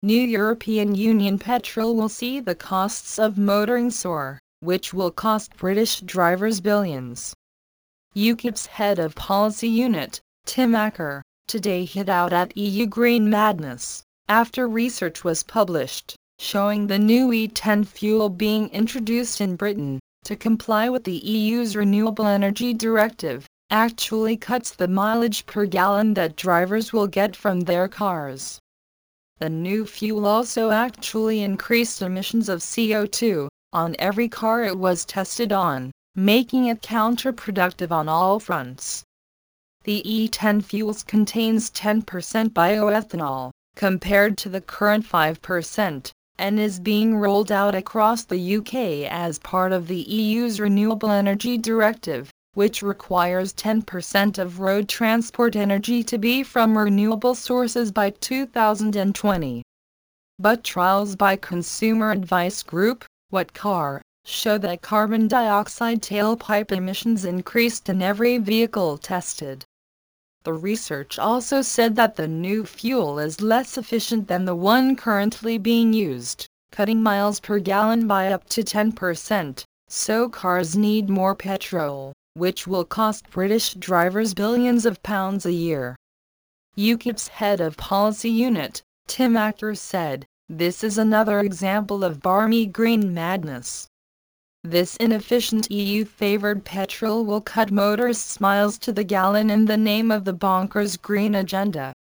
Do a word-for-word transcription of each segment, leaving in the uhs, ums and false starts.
New European Union petrol will see the costs of motoring soar, which will cost British drivers billions. UKIP's head of policy unit, Tim Acker, today hit out at E U green madness, after research was published, showing the new E ten fuel being introduced in Britain, to comply with the E U's Renewable Energy Directive, actually cuts the mileage per gallon that drivers will get from their cars. The new fuel also actually increased emissions of C O two on every car it was tested on, making it counterproductive on all fronts. The E ten fuels contains ten percent bioethanol, compared to the current five percent, and is being rolled out across the U K as part of the E U's Renewable Energy Directive, which requires ten percent of road transport energy to be from renewable sources by two thousand twenty. But trials by consumer advice group, What Car, show that carbon dioxide tailpipe emissions increased in every vehicle tested. The research also said that the new fuel is less efficient than the one currently being used, cutting miles per gallon by up to ten percent, so cars need more petrol, which will cost British drivers billions of pounds a year. UKIP's head of policy unit, Tim Acker, said, "This is another example of barmy green madness. This inefficient E U-favored petrol will cut motorists miles to the gallon in the name of the bonkers green agenda.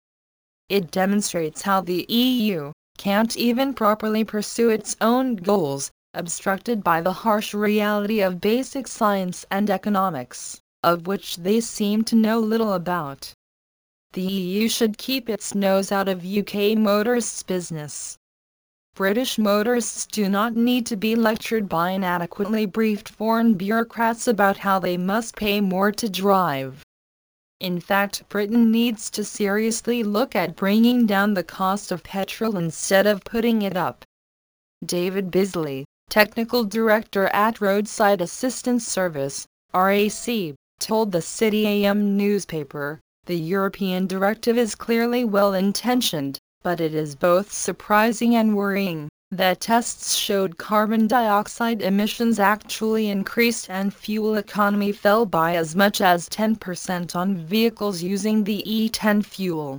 It demonstrates how the E U can't even properly pursue its own goals, obstructed by the harsh reality of basic science and economics, of which they seem to know little about. The E U should keep its nose out of U K motorists' business. British motorists do not need to be lectured by inadequately briefed foreign bureaucrats about how they must pay more to drive. In fact, Britain needs to seriously look at bringing down the cost of petrol instead of putting it up." David Bisley, Technical Director at Roadside Assistance Service, R A C, told the City A M newspaper, "The European directive is clearly well-intentioned, but it is both surprising and worrying that tests showed carbon dioxide emissions actually increased and fuel economy fell by as much as ten percent on vehicles using the E ten fuel.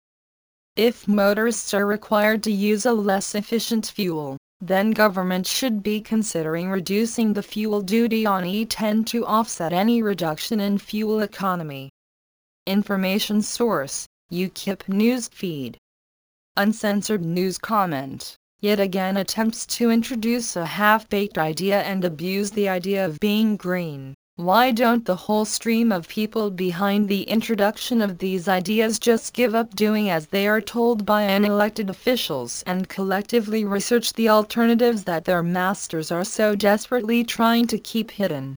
If motorists are required to use a less efficient fuel, then government should be considering reducing the fuel duty on E ten to offset any reduction in fuel economy." Information source, UKIP News Feed. Uncensored news comment. Yet again attempts to introduce a half-baked idea and abuse the idea of being green. Why don't the whole stream of people behind the introduction of these ideas just give up doing as they are told by unelected officials and collectively research the alternatives that their masters are so desperately trying to keep hidden?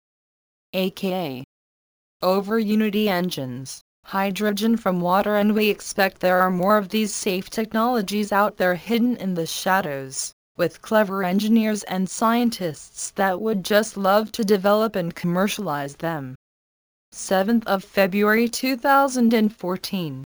aka over Unity engines, hydrogen from water, and we expect there are more of these safe technologies out there hidden in the shadows, with clever engineers and scientists that would just love to develop and commercialize them. seventh of February two thousand fourteen.